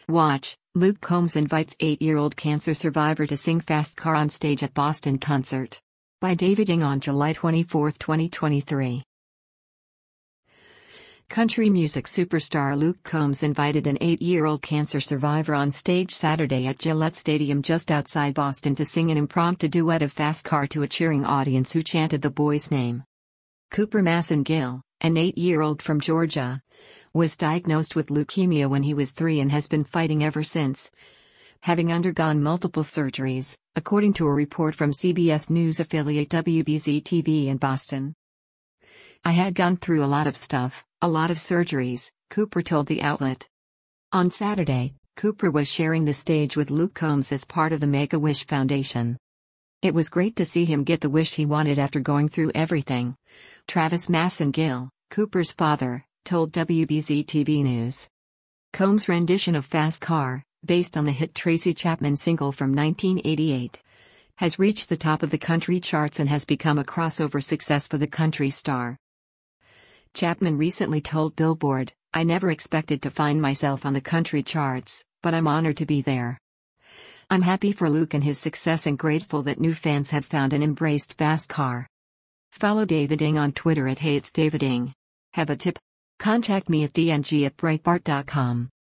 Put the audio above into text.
Watch, Luke Combs invites 8-year-old cancer survivor to sing Fast Car on stage at Boston concert. By David Ng on July 24, 2023. Country music superstar Luke Combs invited an 8-year-old cancer survivor on stage Saturday at Gillette Stadium just outside Boston to sing an impromptu duet of Fast Car to a cheering audience who chanted the boy's name. Cooper Massengill, an 8-year-old from Georgia, was diagnosed with leukemia when he was 3 and has been fighting ever since, having undergone multiple surgeries, according to a report from CBS News affiliate WBZ-TV in Boston. "I had gone through a lot of stuff, a lot of surgeries," Cooper told the outlet. On Saturday, Cooper was sharing the stage with Luke Combs as part of the Make-A-Wish Foundation. "It was great to see him get the wish he wanted after going through everything," Travis Massengill, Cooper's father, told WBZ-TV News. Combs' rendition of Fast Car, based on the hit Tracy Chapman single from 1988, has reached the top of the country charts and has become a crossover success for the country star. Chapman recently told Billboard, "I never expected to find myself on the country charts, but I'm honored to be there. I'm happy for Luke and his success and grateful that new fans have found and embraced Fast Car." Follow David Ng on Twitter at @HeyIt'sDavidNg. Have a tip? Contact me at dng@breitbart.com.